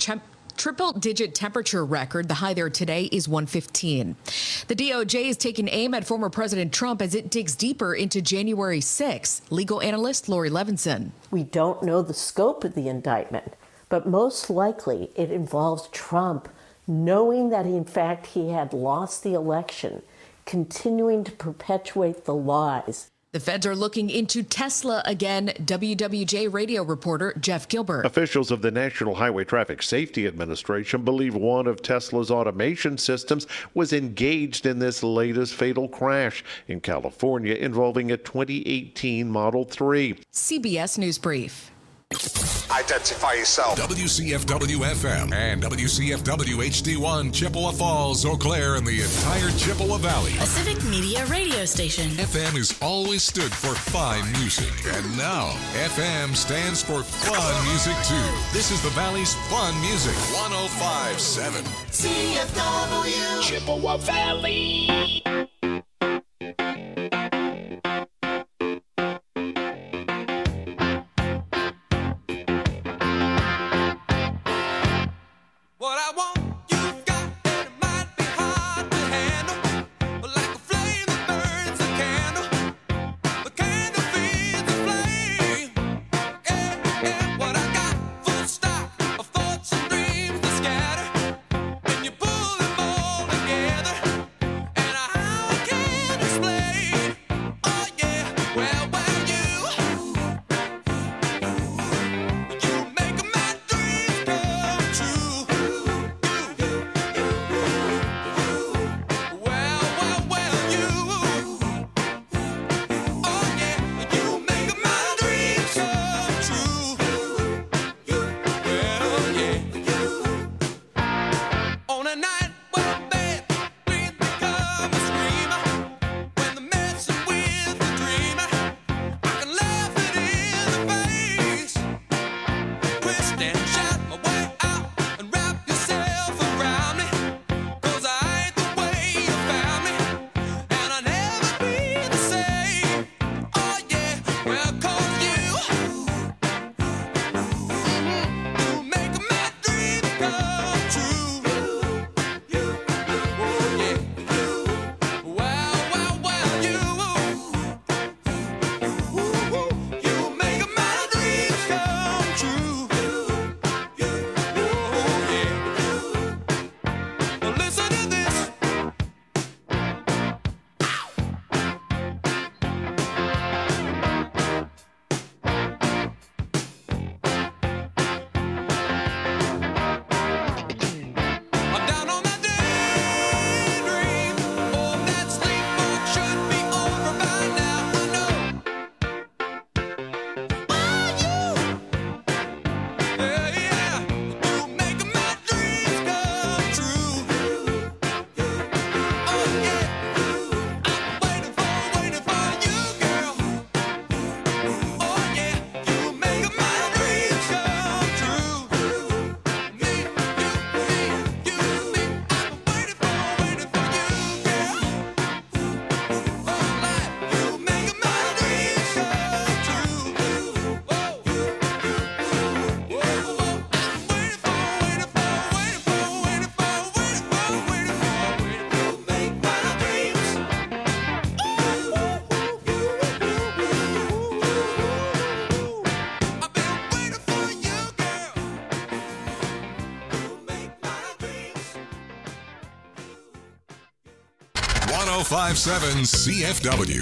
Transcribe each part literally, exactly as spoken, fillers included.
temp- triple-digit temperature record. The high there today is one fifteen. The D O J is taking aim at former President Trump as it digs deeper into January sixth. Legal analyst Lori Levinson. We don't know the scope of the indictment, but most likely it involves Trump knowing that, in fact, he had lost the election, continuing to perpetuate the lies. The feds are looking into Tesla again. W W J radio reporter Jeff Gilbert. Officials of the National Highway Traffic Safety Administration believe one of Tesla's automation systems was engaged in this latest fatal crash in California involving a twenty eighteen Model three. C B S News Brief. Identify yourself. W C F W F M and W C F W H D one, Chippewa Falls, Eau Claire, and the entire Chippewa Valley. A civic media radio station. F M has always stood for fine music, and now F M stands for fun music too. This is the Valley's fun music. one oh five point seven C F W Chippewa Valley. one oh five point seven C F W.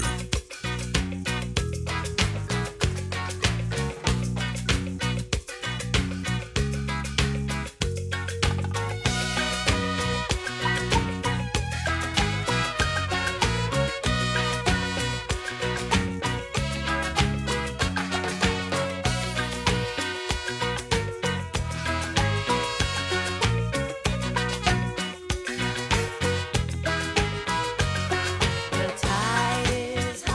The tide is high.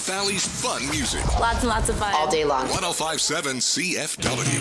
Valley's fun music. Lots and lots of fun. All day long. one oh five point seven C F W.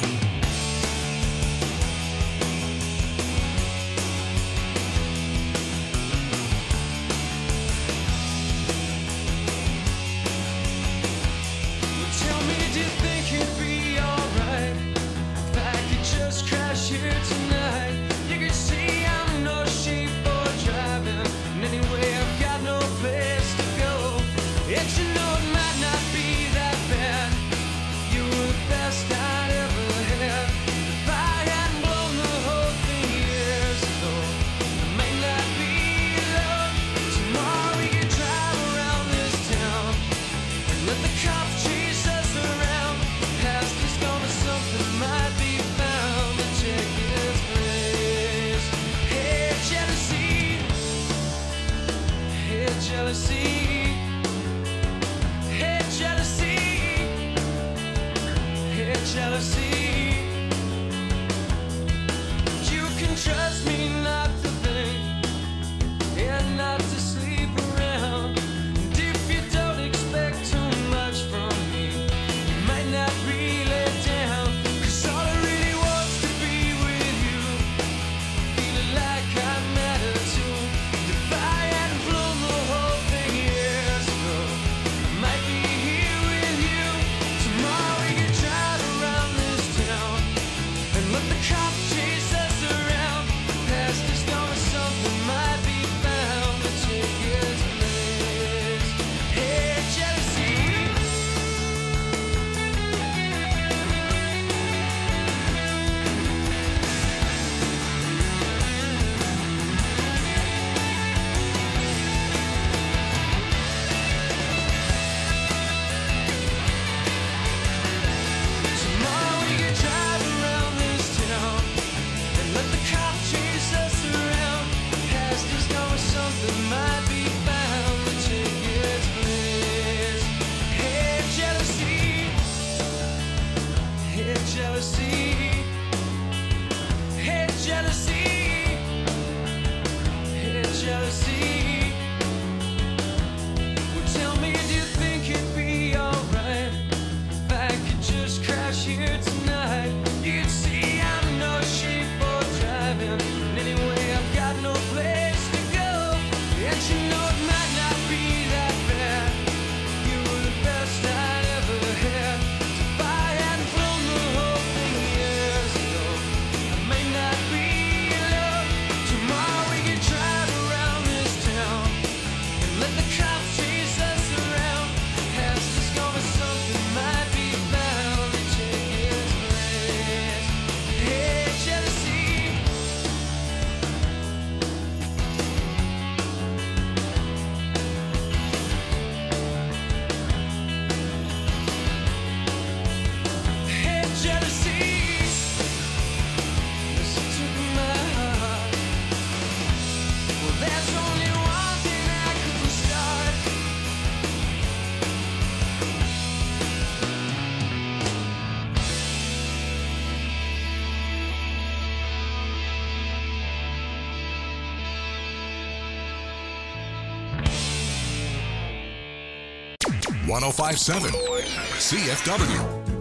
one oh five point seven C F W.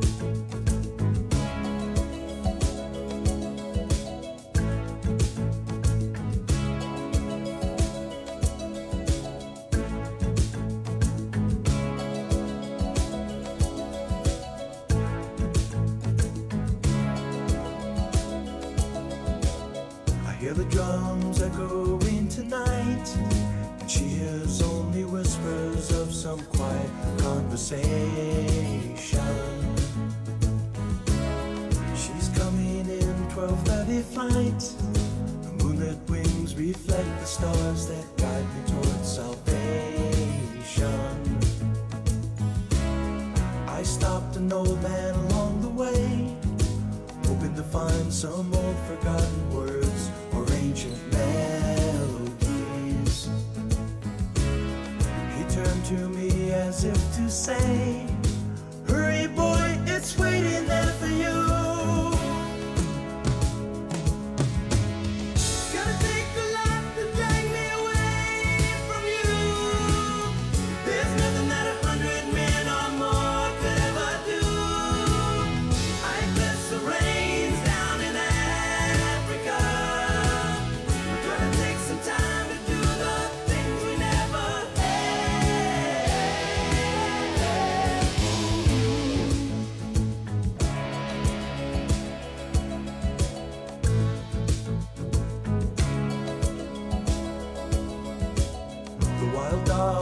Hear the drums echoing tonight, and she hears only whispers of some quiet conversation. She's coming in twelve thirty flight. The moonlit wings reflect the stars that guide me towards salvation. I stopped an old man along the way, hoping to find some old forgotten words or ancient melodies. He turned to me as if to say, hurry boy, it's waiting there for you. Gonna take a lot to drag me away from you. There's nothing that a hundred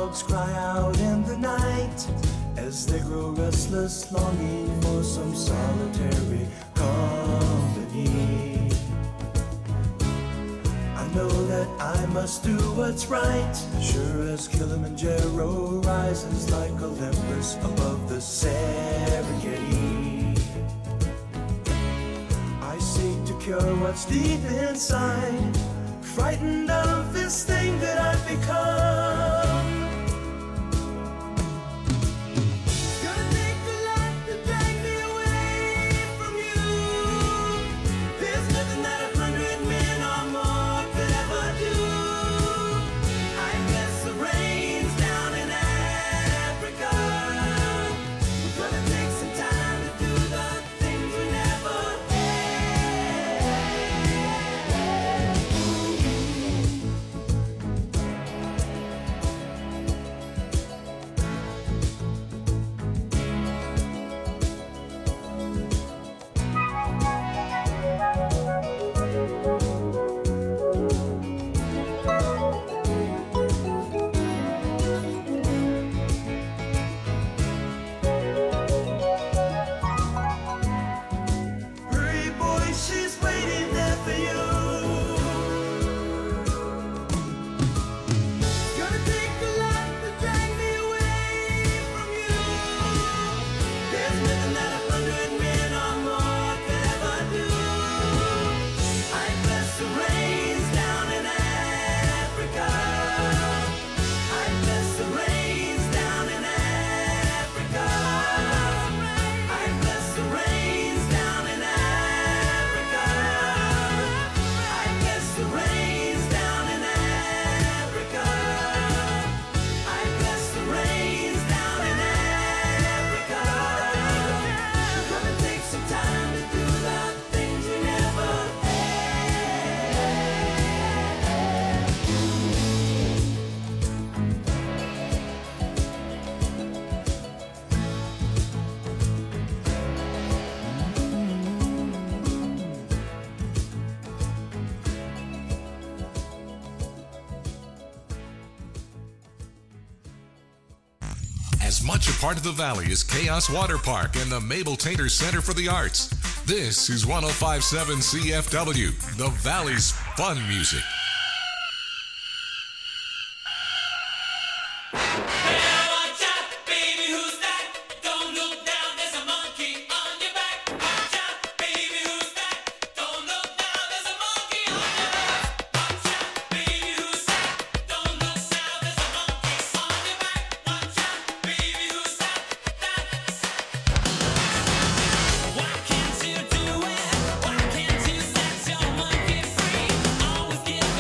dogs cry out in the night as they grow restless, longing for some solitary company. I know that I must do what's right, sure as Kilimanjaro rises like Olympus above the Serengeti. I seek to cure what's deep inside, frightened of this thing that I've become. Gonna take a lot to drag me away from you. There's nothing that a hundred men or more could ever do. I guess the rain's down in Africa. We're gonna take some time to do the things we never Hurry, boy, she's waiting there for you. Gonna take a lot to drag me away from you. There's nothing that a hundred men or more could ever do. I bless the rains down in Africa. I bless the rains down in Africa. I bless the rains down in Africa. I bless the rains down in Africa. I bless the rains down in Africa. We're gonna take some time to do the things we never As much a part of the Valley as Chaos Water Park and the Mabel Tainter Center for the Arts. This is one oh five point seven C F W, the Valley's fun music. Why can't you do it? Why can't you set your monkey free? Always give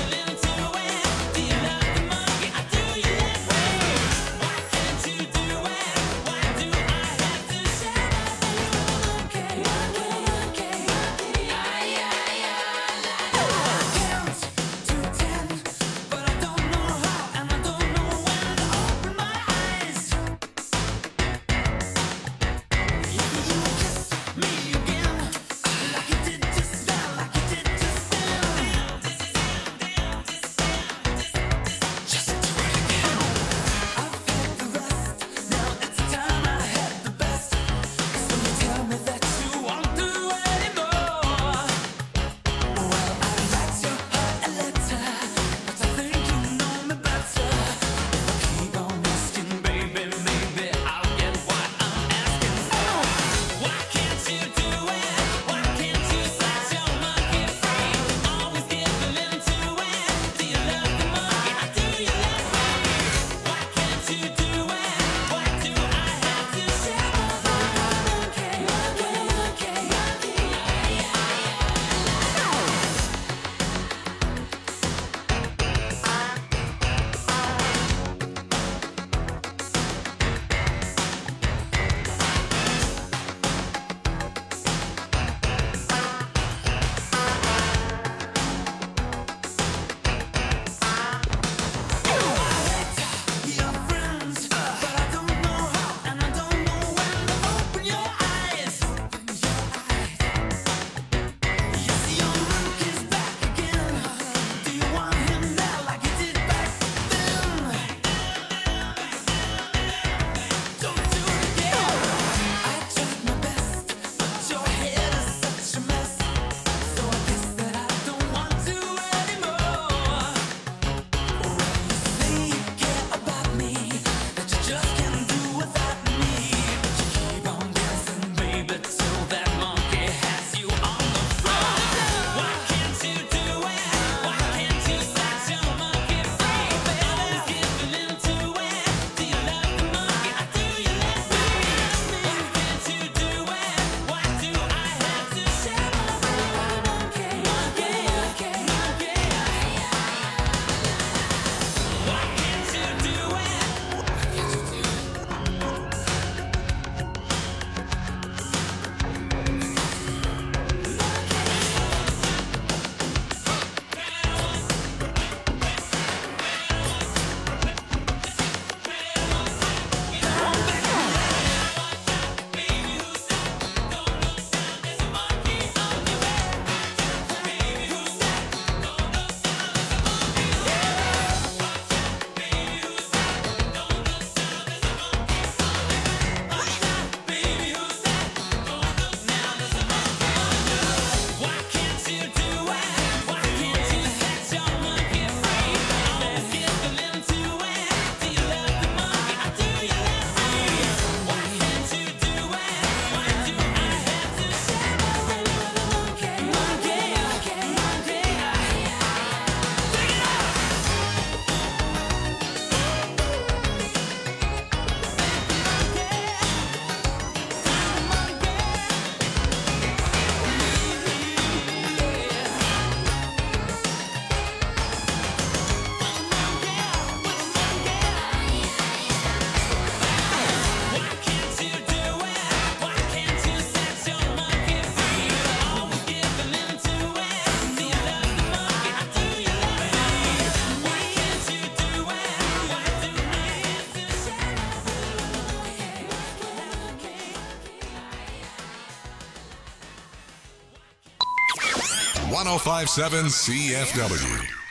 oh five point seven C F W.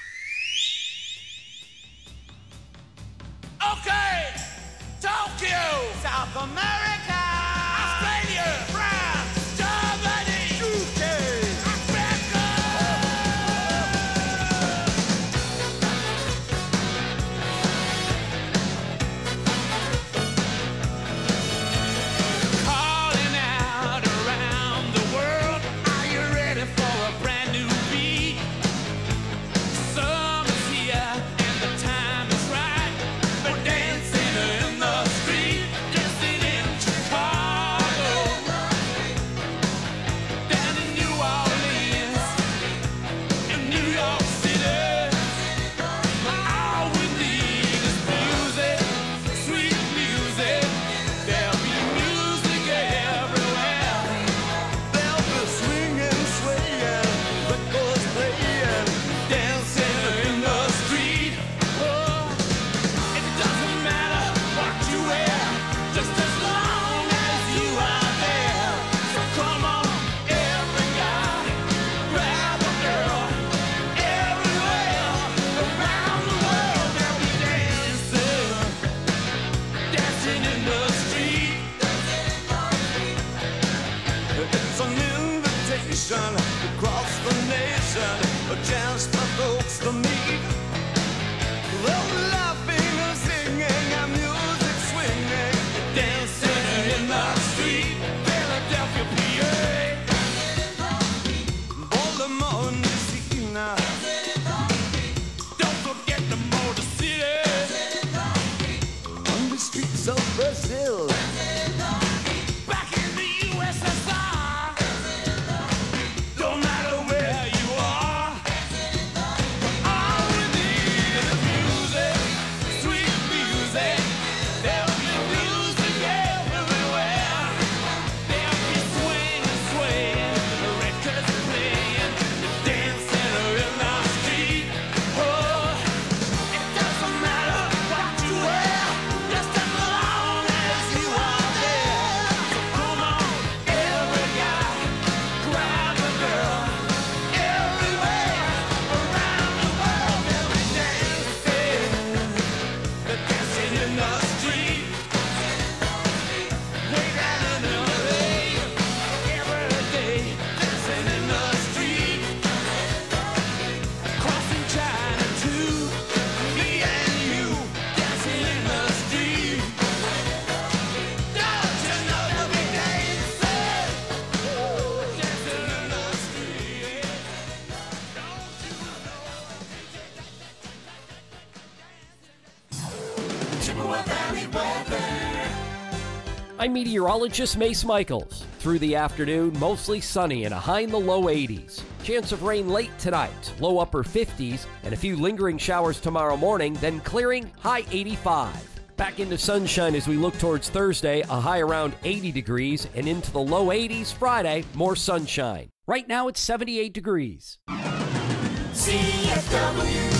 Okay, Tokyo, South America, Australia, France, Germany, U K, calling out around the world. Are you ready for a brand new beat? Summer's here and the time is right. We're dancing in the street, dancing in Chicago, down in New Orleans, in New York City. All we need is music, sweet music. There'll be music everywhere. There'll be swinging, swaying, records playing, dancing in the street. Oh, it doesn't matter what you wear, just as long as you are there. So come on, every guy, grab a girl. Everywhere around the world, they'll be dancing, dancing in the street. It's an invitation across the nation, a chance for folks to meet. They're laughing and singing and music swinging, dancing in the street. Philadelphia, P A, Baltimore, Messina. Don't forget the Motor City, on the streets of Brazil. Back in the U S S R, don't matter where you are. All we need is music, sweet music. There'll be music everywhere. There'll be swinging, swaying, records playing, dancing in the street. Oh, it doesn't matter what you wear, just as long as you are there. So come on, every guy, grab a girl. Everywhere around the world, they'll be dancing, they're dancing in the street. Way down in L A, every day, dancing in the street. Crossing China too, me and you, dancing in the street. Don't you know you'll be dancing, dancing in the street? Chippewa Valley weather. I'm meteorologist Mace Michaels. Through the afternoon, mostly sunny and a high in the low eighties. Chance of rain late tonight, low upper fifties, and a few lingering showers tomorrow morning, then clearing, high eighty-five. Back into sunshine as we look towards Thursday, a high around eighty degrees, and into the low eighties Friday, more sunshine. Right now it's seventy-eight degrees. C F W.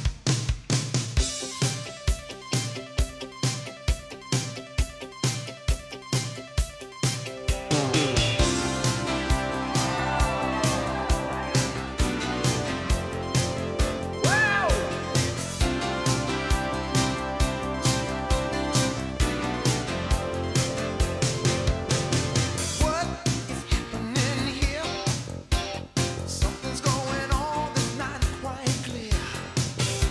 What is happening here? Something's going on that's not quite clear.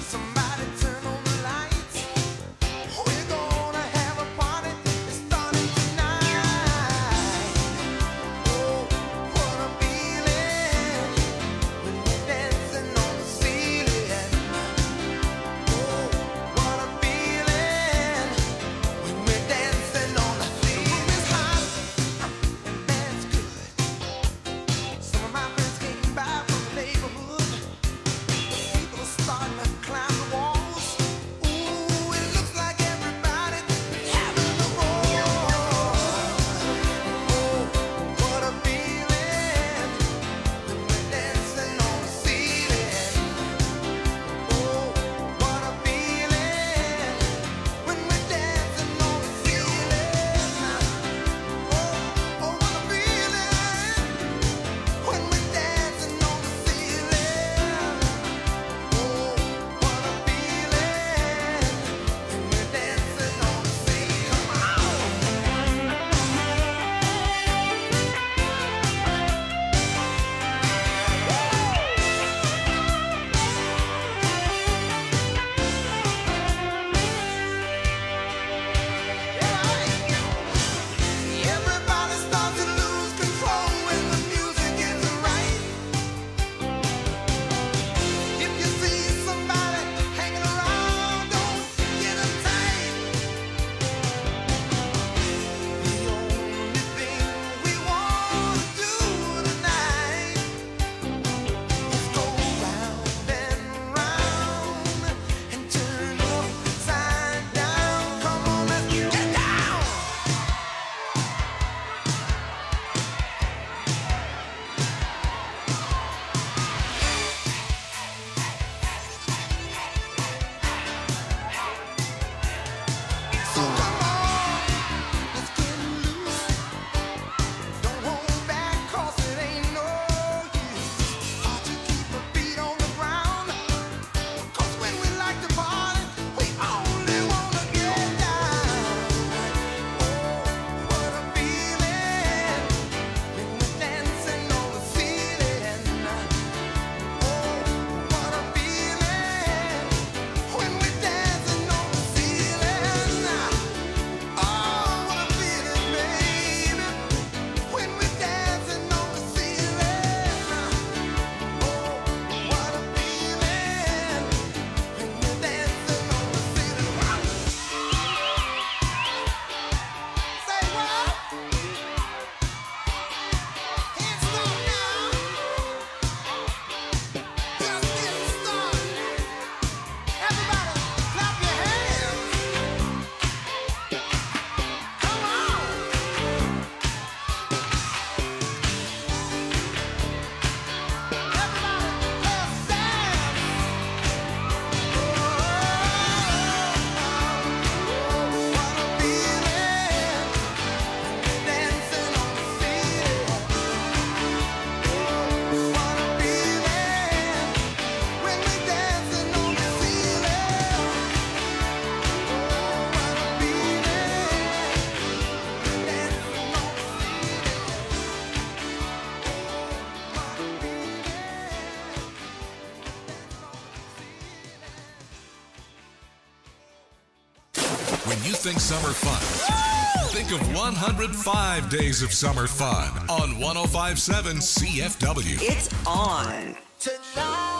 When you think summer fun, think of one hundred five days of summer fun on one oh five point seven C F W. It's on. Tonight,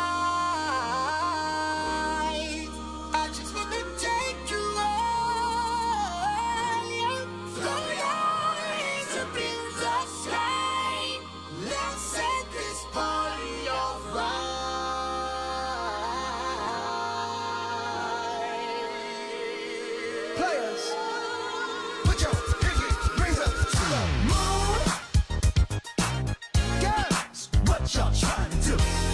I just want to take you higher. Throw your hands up in the sky. Let's set this party on fire. Players, put your pinky rings up to the moon. Girls, what y'all trying to do?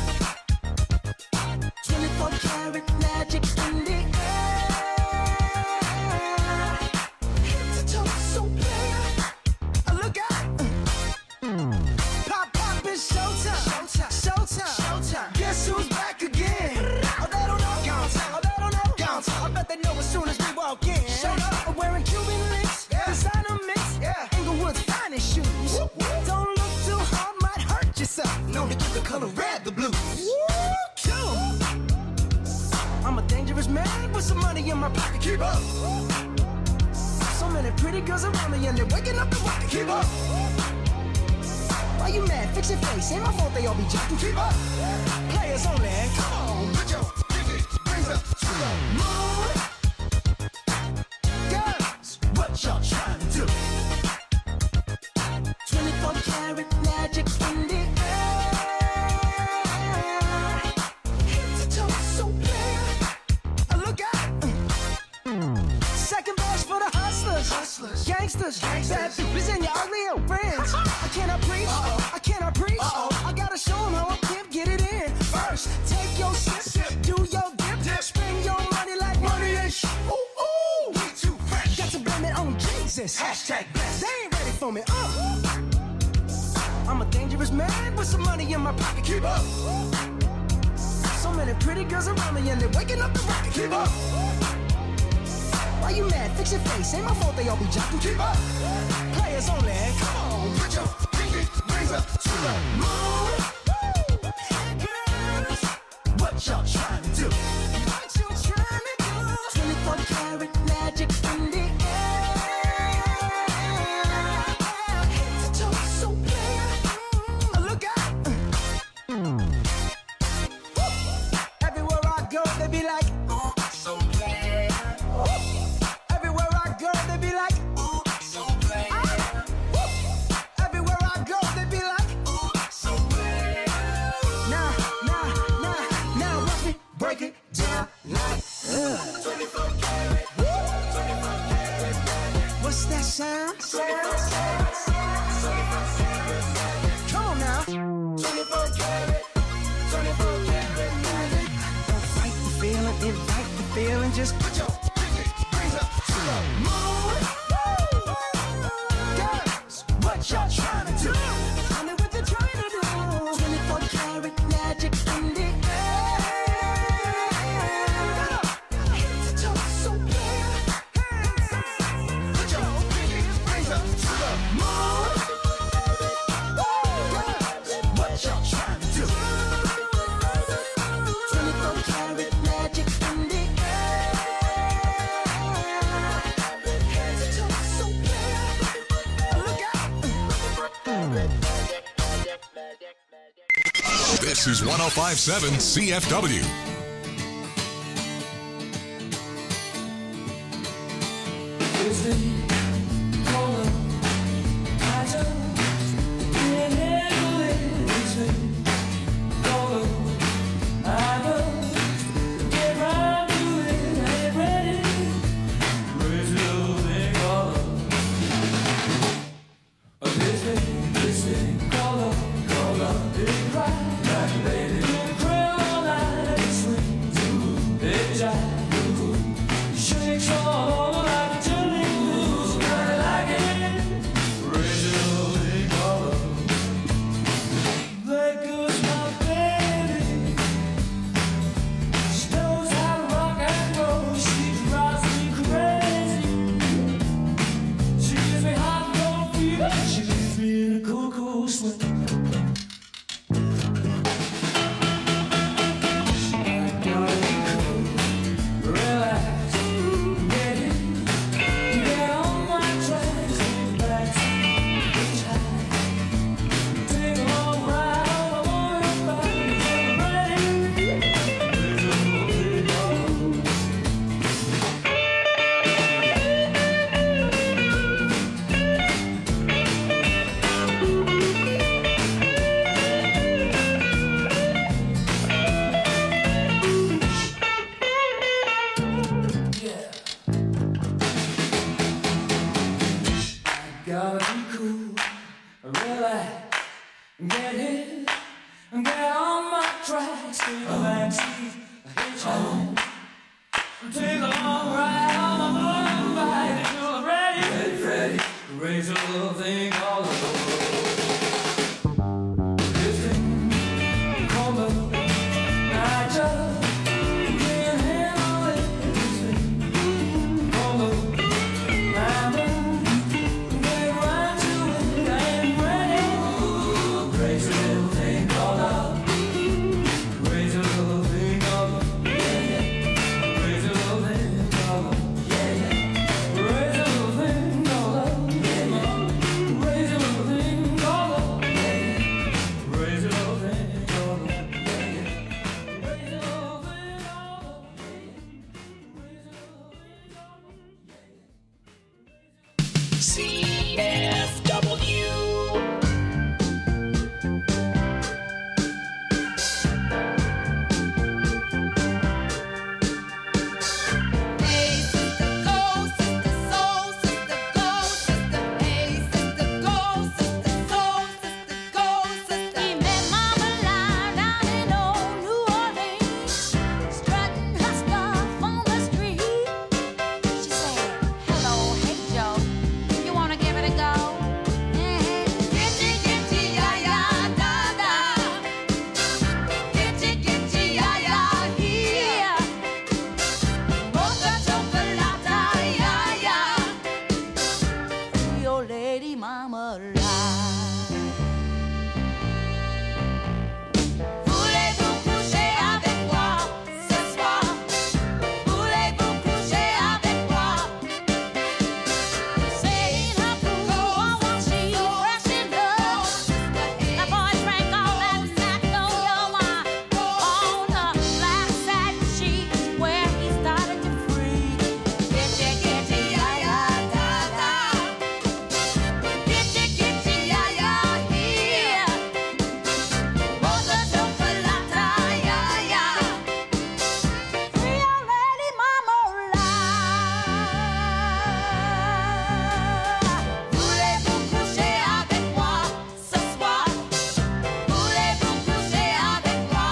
twenty-four karat magic in the air. Head to toe, so clear. Uh, Look out. Pop, pop, it's showtime. Showtime. Showtime. Showtime. Guess who's back again? Oh, they don't know. Gone. Oh, they don't know. Gone. I bet they know as soon as we walk in. Showed up. I'm wearing Cuban links. Yeah. Designer mix. Yeah. Inglewood's finest shoes. Whoop, whoop. Don't look too hard, might hurt yourself. Known to give the color red the blues. Woo, I'm a dangerous man with some money in my pocket. Keep up. So many pretty girls around me and they're waking up the rocket. Keep up. Why you mad? Fix your face. Ain't my fault they all be jocking. Keep up. Players only. Come on, put your pinky rings up to the moon. Girls, what y'all trying to do? twenty-four karat magic in the air. Head to toe, so clear. Uh, Look out. Second verse for the hustlers, hustlers, gangsters, bad bitches and your ugly old friends. I cannot preach, I cannot preach. I gotta show them how a pimp get it in. First, take your sip, do your dip, spend your money like money ain't sh- Ooh, ooh, we too fresh. Got to blame it on Jesus. Hashtag blessed. They ain't ready for me. Uh. I'm a dangerous man with some money in my pocket. Keep up. So many pretty girls around me and they're waking up the rocket. Keep up. Why you mad? Fix your face. Ain't my fault they all be jocking. Keep up. Players only. Come on, put your pinky rings up to the moon. Girls, what y'all trying to do? What you trying to do? twenty-four karat magic in the air. Head to toe, so clear. Uh, Look out. Everywhere I go, they be like, ooh, so clear. Everywhere I go, they be like, ooh, so clear. Everywhere I go, they be like, ooh, so clear. Now, now, now, now, watch me break it down like, uh. twenty-four karat, twenty-four karat. What's that sound? Come on now. twenty-four karat, twenty-four karat magic. Don't fight the feeling, invite the feeling. Just put your pinky rings up to the moon. Girls, what y'all trying to do? Tell me what you're trying to do. twenty-four karat magic in the air. Head to toe, so clear. Put your pinky rings up to the moon. Girls, what y'all trying to do? twenty-four karat magic in the air. Head to toe, so clear. Look out. This is one oh five point seven C F W. Shakes all over like a jelly. backstreet, backstreet, hitchhike. Take a long ride on my motorbike. You're ready, ready, ready. Raise a little thing all over. This thing called love, I just can't handle it. This thing called love, I'm done. Get right to it, I ain't ready. Raise a little thing called love. Raise a little thing called love. Raise a little thing called love. Raise a little thing called love. Raise a little thing called love. Raise a little thing called love. Raise a little thing called love. C F W. Hey, sister, go, sister, soul, sister, go, sister. Hey, sister, go, sister, soul, sister, go, sister. He met Mama Line down in old New Orleans, strutting her stuff on the street. She said, "Hello, hey Joe, you wanna give it a go?" Gitchy, gitchy, ya ya, da da. Gitchy, gitchy, ya ya, here. Mocha chocolate, ya ya. Your lady mama lie. Voulez-vous coucher avec moi ce soir? Voulez-vous coucher avec moi? Saying her pool while she fresh in love. The boy drank all that Magnolia wine on the black satin sheets where he started to freeze. Gitchy, gitchy, ya ya, da da. Gitchy, gitchy, ya ya, here. Mocha chocolate, ya ya. Real lady mama lie. Voulez-vous coucher avec moi ce soir? Voulez-vous coucher avec moi?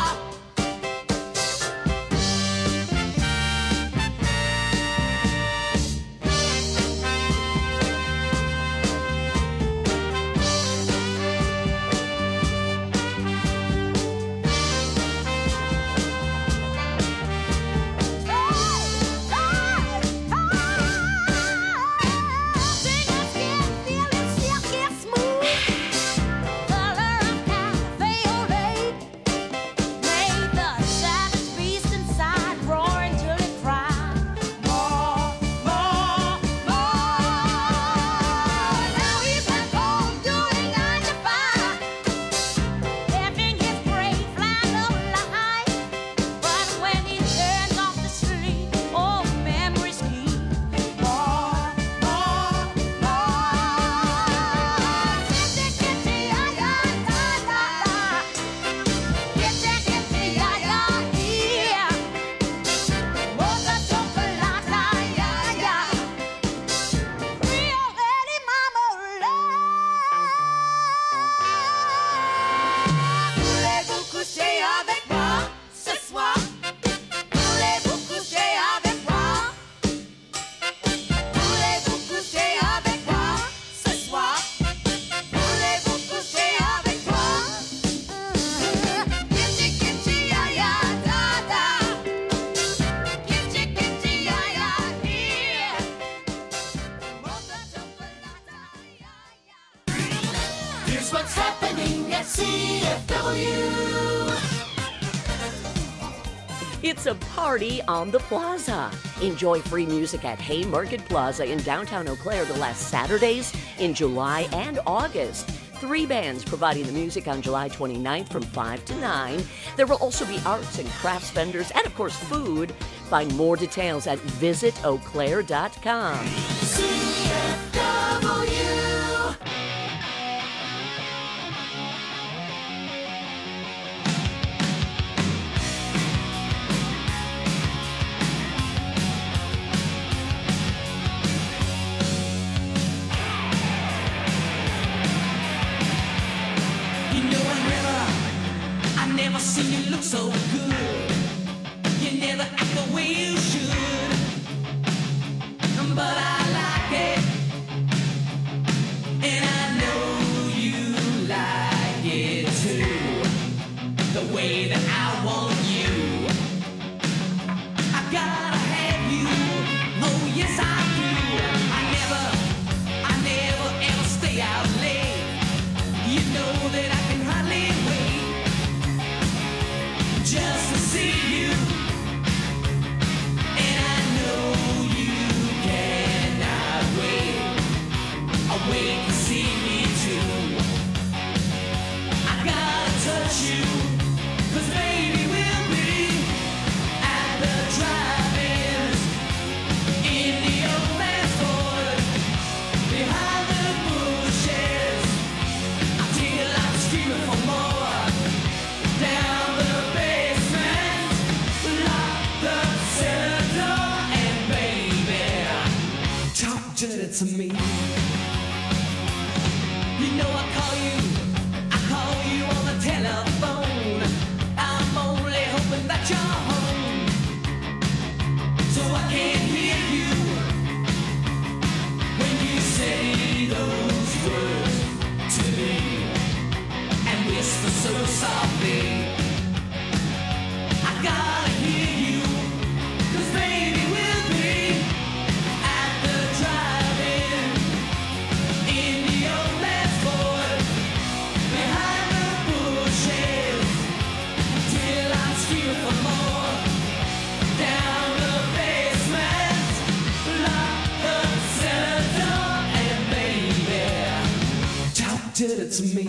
Voulez-vous coucher avec moi ce soir? Voulez-vous coucher avec moi? Voulez-vous coucher avec moi ce soir? Voulez-vous coucher avec moi? Gitchy, gitchy, ya ya, da da. Gitchy, gitchy, ya ya, here. Mocha chocolate, ya ya. Here's what's happening at C F W. It's a party on the plaza. Enjoy free music at Haymarket Plaza in downtown Eau Claire the last Saturdays in July and August. Three bands providing the music on July twenty-ninth from five to nine. There will also be arts and crafts vendors and, of course, food. Find more details at visit eau claire dot com. C F W. You know, I never, I never seen you look so good. You never act the way you should, but I like it, and I know you like it too. The way that I want you, I gotta have you. Oh yes I do. I never, I never ever stay out late. You know that I can hardly wait just to see you, and I know you cannot wait. I wait to see me too. I gotta touch you, 'cause baby we'll be at the drive-ins in the old man's Ford, behind the bushes, until I'm screaming for more. Down the basement, lock the cellar door, and baby, talk dirty to me. You know I call you, I call you on the telephone. I'm only hoping that you're home, so I can hear you when you say those words to me, and whisper so softly. I gotta hear you, 'cause baby we'll be at the drive-in in the old man's Ford, behind the bushes, till I'm screaming for more. Down the basement, lock the cellar door, and baby, talk dirty to me.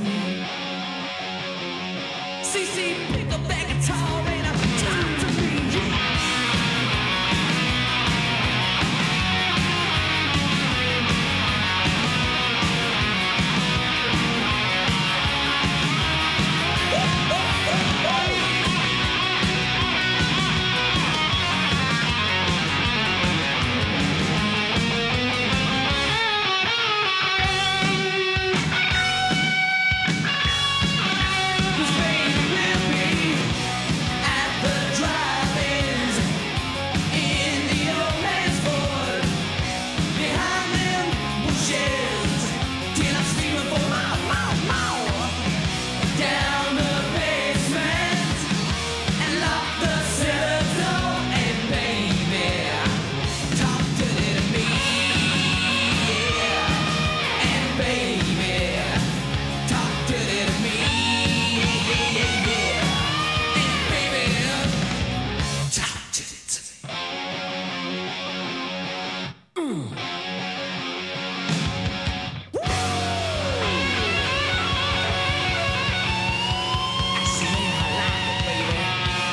C C, pick up that guitar and talk to me. Cause baby we'll be at the drive-ins in the old man's Ford, behind them bushes, till I'm screaming for more, more, more. Down the basement and lock the cellar door, and baby, talk dirty to me, yeah. And baby, talk dirty to me, yeah, yeah, yeah, yeah. And baby, talk dirty to me. I see how I like it, baby.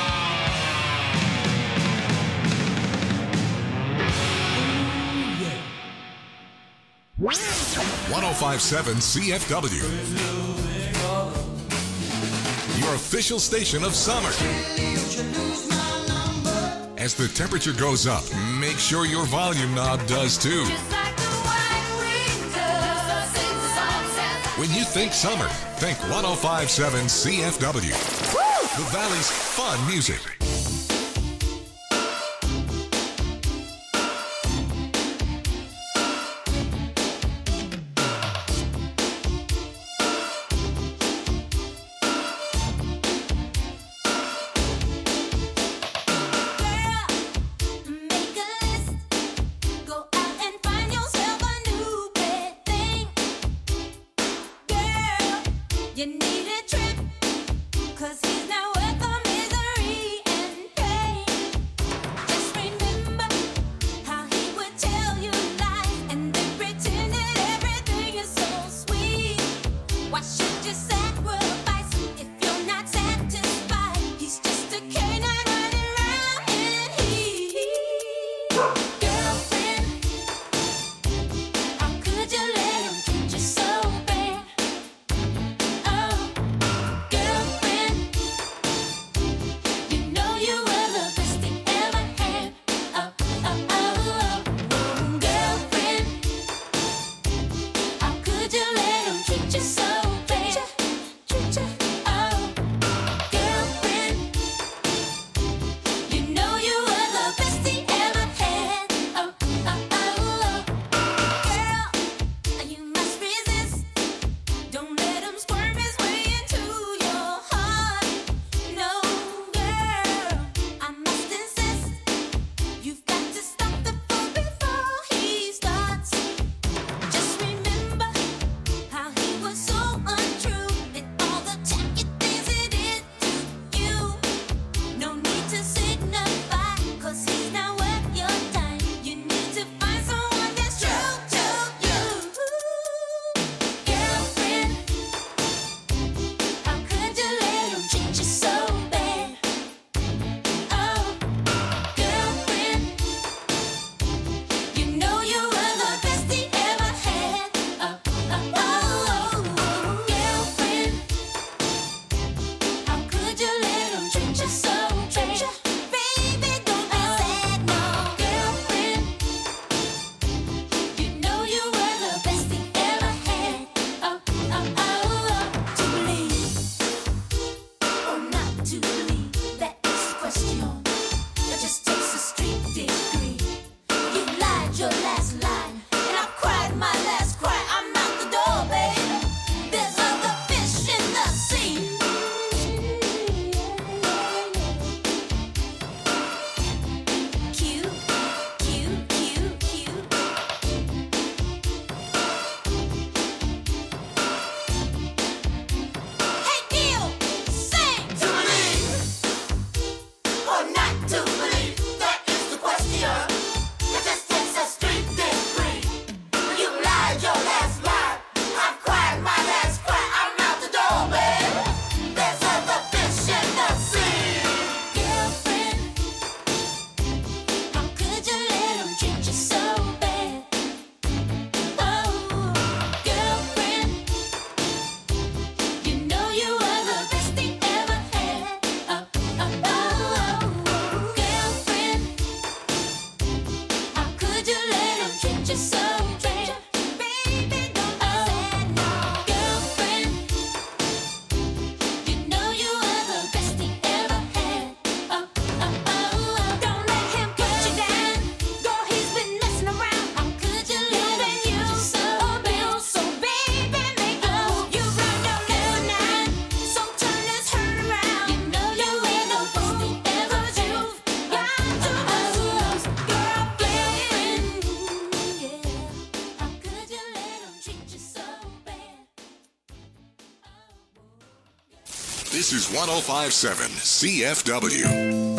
one oh five point seven C F W. Your official station of summer. As the temperature goes up, make sure your volume knob does too. When you think summer, think one oh five point seven C F W. The Valley's fun music. Make a list. Go out and find yourself a new pet thing. Girl, you need a trip, 'cause he's not worth the misery. This is one oh five point seven C F W.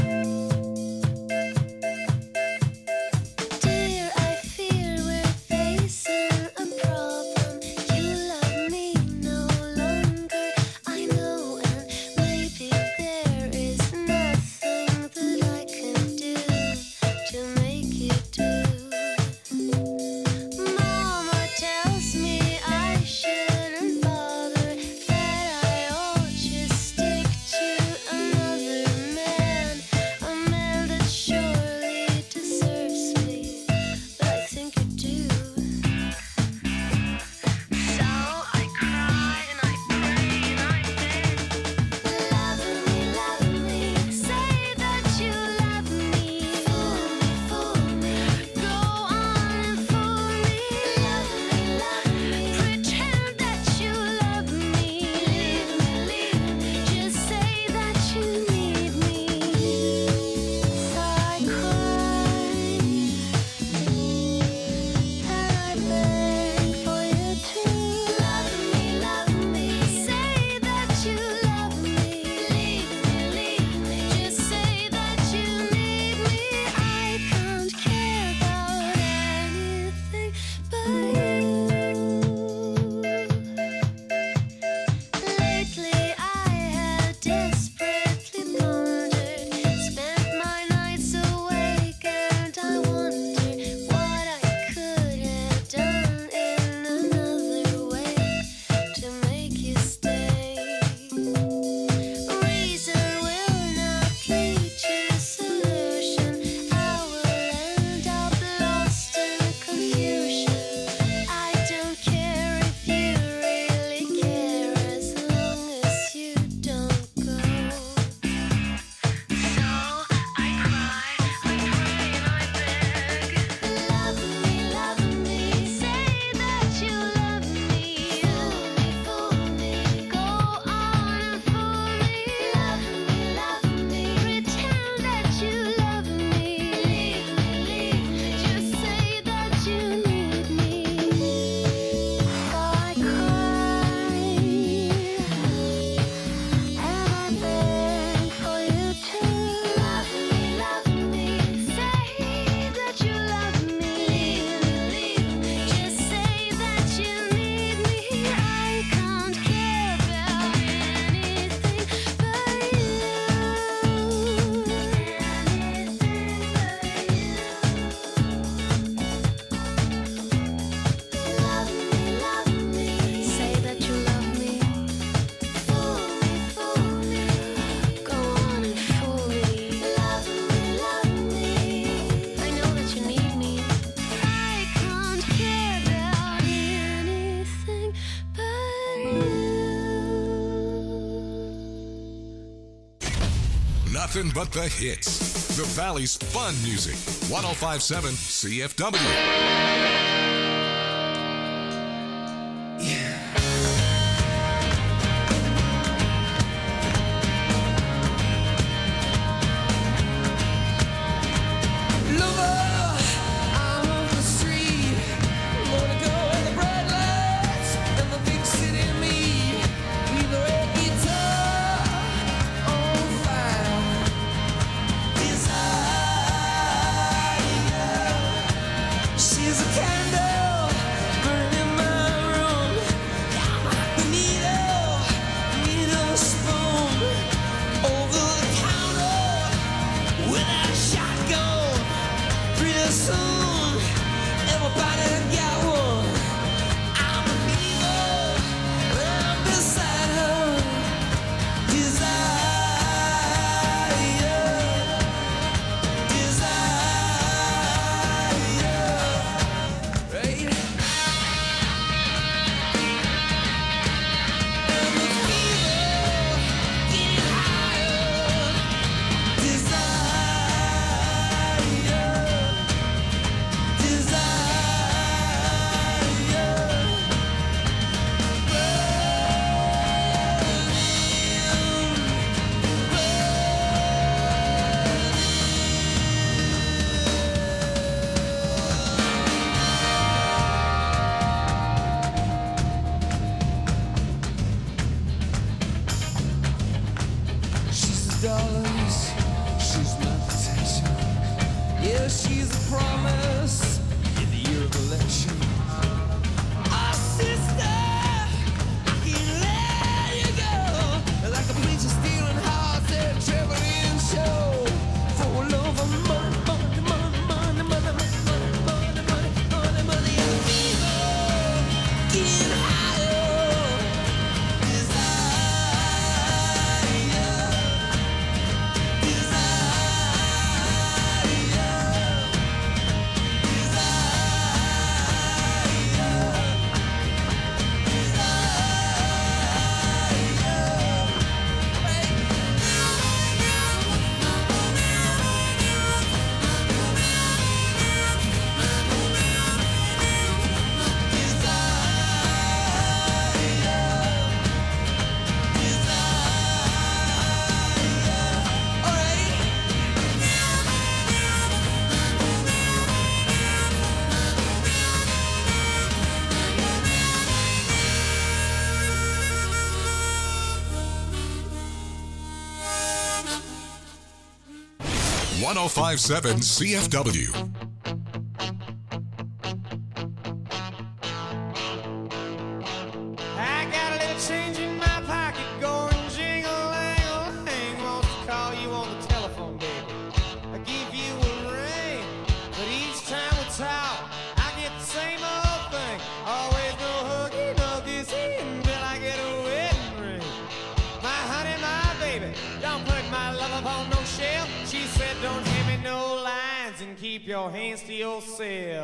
Nothing but the hits. The Valley's fun music. one oh five point seven C F W. She's a cat. promise in the year of election. Oh, sister, I can't let you go. Like a preacher stealing hearts at a traveling show. For love of money, money, money, money, money, money, money, money, money, money, and fever, getting higher. one oh five point seven C F W. I got a little change in my pocket going jingle-lang-a-lang. Wants to call you on the telephone, baby. I give you a ring, but each time we talk, I get the same old thing. Always no huggy, no kissy until I get a wedding ring. My honey, my baby, don't put my love up on no shelf. She said, don't give me no lines and keep your hands to yourself.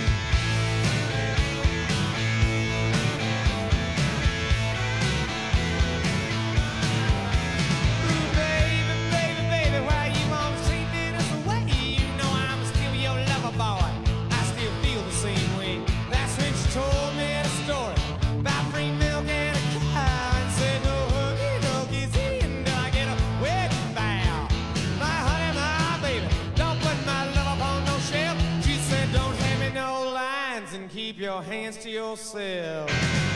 Keep your hands to yourself.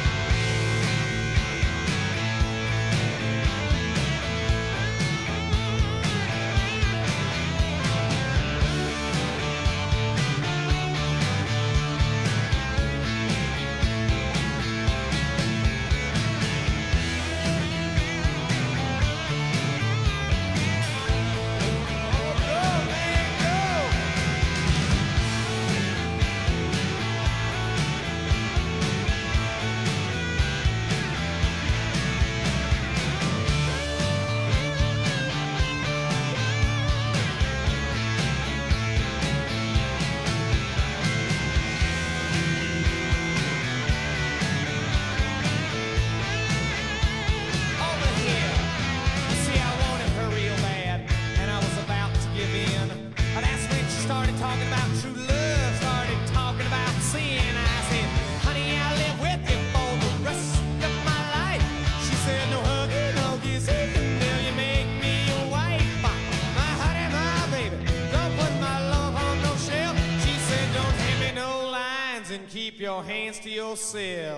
Keep your hands to yourself.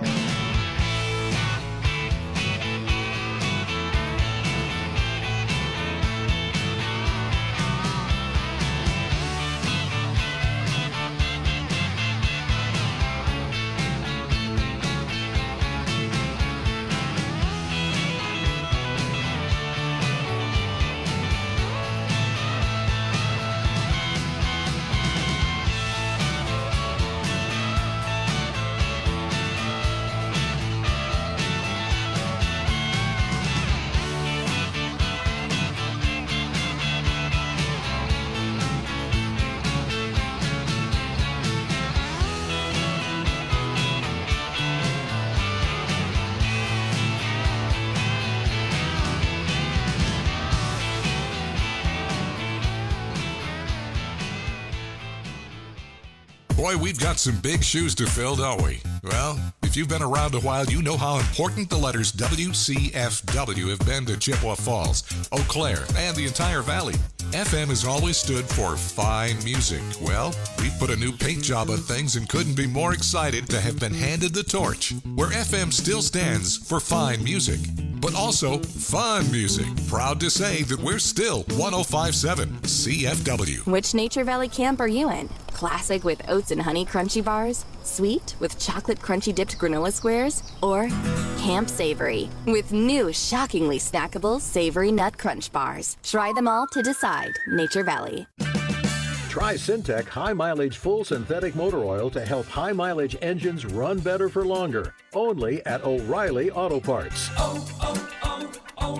Boy, we've got some big shoes to fill, don't we? Well, if you've been around a while, you know how important the letters W C F W have been to Chippewa Falls, Eau Claire, and the entire valley. F M has always stood for fine music. Well, we've put a new paint job on things and couldn't be more excited to have been handed the torch, where F M still stands for fine music, but also fun music. Proud to say that we're still one oh five point seven C F W. Which Nature Valley camp are you in? Classic with oats and honey crunchy bars, sweet with chocolate crunchy dipped granola squares, or camp savory with new shockingly snackable savory nut crunch bars. Try them all to decide. Nature Valley. Try Syntec High Mileage Full Synthetic Motor Oil to help high mileage engines run better for longer. Only at O'Reilly Auto Parts. Oh, oh, oh,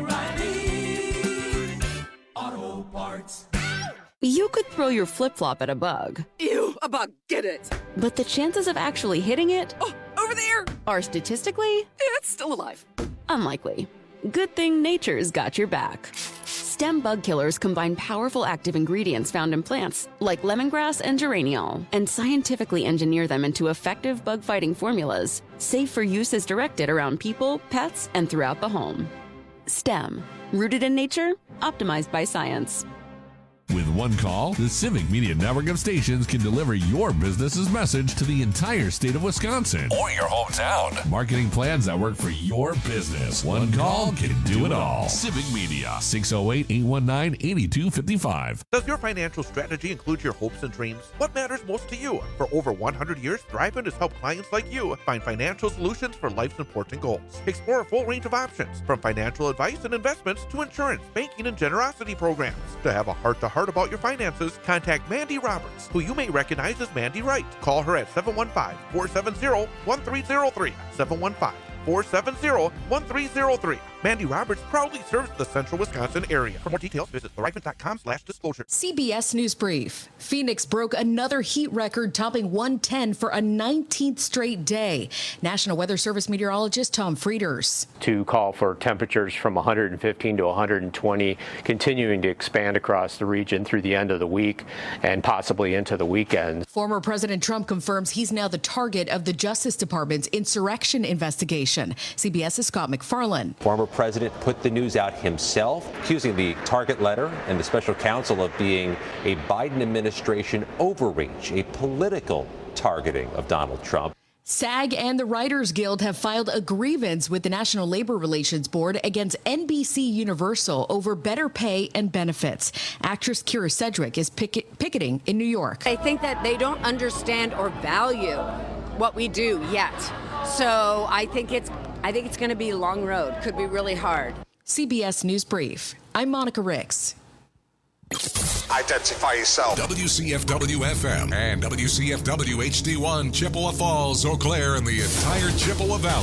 O'Reilly Auto Parts. You could throw your flip-flop at a bug. Ew, a bug, get it. But the chances of actually hitting it Oh, over there. are statistically It's still alive. unlikely. Good thing nature's got your back. Stem bug killers combine powerful active ingredients found in plants, like lemongrass and geraniol, and scientifically engineer them into effective bug-fighting formulas, safe for use as directed around people, pets, and throughout the home. Stem. Rooted in nature, optimized by science. With one call, the Civic Media Network of stations can deliver your business's message to the entire state of Wisconsin. Or your hometown. Marketing plans that work for your business. One call can do it all. Civic Media. six oh eight, eight one nine, eight two five five. Does your financial strategy include your hopes and dreams? What matters most to you? For over one hundred years, Thrivent has helped clients like you find financial solutions for life's important goals. Explore a full range of options, from financial advice and investments to insurance, banking, and generosity programs. To have a heart-to-heart about your finances, contact Mandy Roberts, who you may recognize as Mandy Wright. Call her at seven one five, four seven zero, one three zero three, seven one five, four seven zero, one three zero three. Mandy Roberts proudly serves the central Wisconsin area. For more details, visit thrivent.com slash disclosure. C B S News Brief. Phoenix broke another heat record, topping one ten for a nineteenth straight day. National Weather Service meteorologist Tom Frieders. To call for temperatures from one hundred fifteen to one hundred twenty, continuing to expand across the region through the end of the week and possibly into the weekend. Former President Trump confirms he's now the target of the Justice Department's insurrection investigation. CBS's Scott McFarland. Former president put the news out himself, accusing the Target letter and the special counsel of being a Biden administration overreach, a political targeting of Donald Trump. SAG and the Writers Guild have filed a grievance with the National Labor Relations Board against N B C Universal over better pay and benefits. Actress Kira Sedgwick is picket- picketing in New York. I think that they don't understand or value what we do yet. So I think it's I think it's going to be a long road. Could be really hard. C B S News Brief. I'm Monica Ricks. Identify yourself. W C F W F M and W C F W H D one, Chippewa Falls, Eau Claire, and the entire Chippewa Valley.